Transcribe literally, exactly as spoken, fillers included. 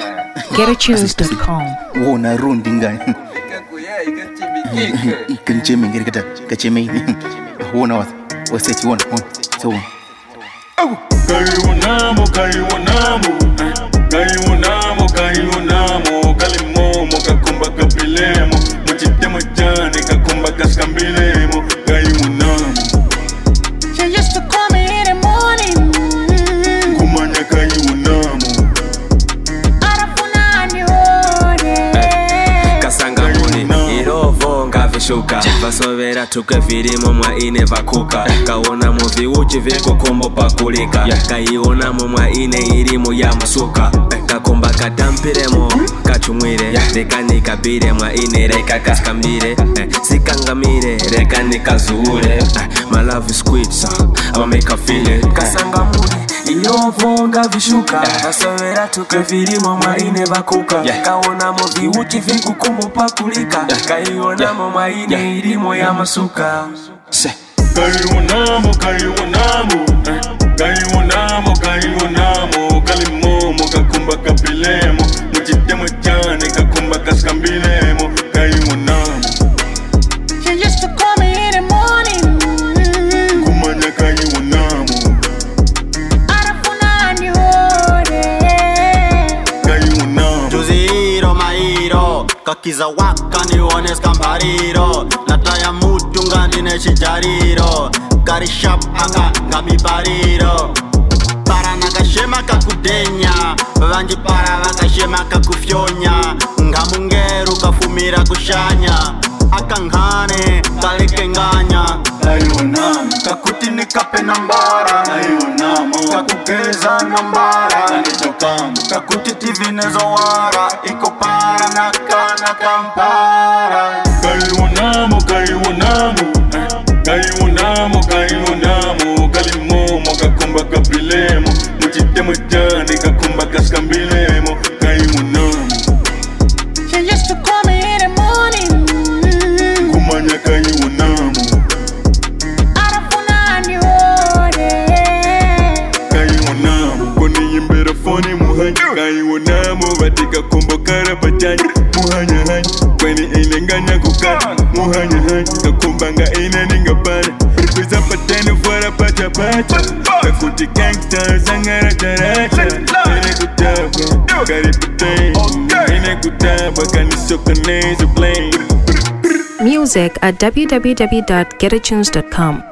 get a tunes dot com. Wo na rundi ngani. Ikancheme ngiri kata kacheme. Wo na wasa. Waseti one one. So one. Kayunamo kayunamo. Kayunamo kayunamo. Kalimo kakumba kapilemo. Muchite mojane kakumba kaskambilemo. Kayunamo. She used to call me in the morning. Kumanya kayunamo. Arafunani hore. Kasanga muni irovo ngavishuka. Vasovera tuke virimo mwa ine vakuka. Kaona muvi uchi viko kumbo pakulika. Kaiona mwa ine irimu ya masuka. Kakumba kadampiremo kachumwire. Reka nikabire mwa ine reka kaskambire. Sikangamire reka nikazure. My love is sweet so I'ma make her feel it. Kasanga muni irovo ngavishuka. Vasovera tuke virimo mwa ine vakuka. Kaona muvi uchi viko kumbo pakulika. Kaiona mwa ine irimu ya masuka. Kayunamo kayunamo. Kayunamo kayunamo. Kalimo kakumba kapilemo. Muchite mojane kakumba kaskambilemo. Kayunamo. She used to call me in the morning. Kumanya kayunamo. Arafunani hore. Kayunamo. Juziro mairo kakiza waka nione skampariro. Nataya mutu ngani neshijariro. Kari shop anga ngamipariro. Para nakashema kakudenya. Vanji para vakashema kakufyonya. Ngamungeru kafumira kushanya. Akanghane kalekenganya. Kayunamo. Kakuti nikape nambara. Kayunamo. Kakugeza nambara. Kanitokamo. Kakuti tivinezowara. Iko para nakana kampara. Kayunamo kayunamo. Kayunamo kayunamo. Kalimo kakumba kapilemo. Muchite mojane kakumba kaskambilemo. Kayunamo. She used to call me in the morning. Kumanya kayunamo. Arafunani hore. Kayunamo. Koni yimbera foni muhanya. Kayunamo vatika kumbo kara pachanya. Muhanya hanya. Kweni inenganya kukana. Muhanya hanya. Kakumbanga ina ninga pana. Kuza pateni fora pacha pacha. Kakuti gangsta zangara taracha. Ine kutaba kari putay. Ine kutaba kanisoka neza blame. Music at w w w dot get a tunes dot com.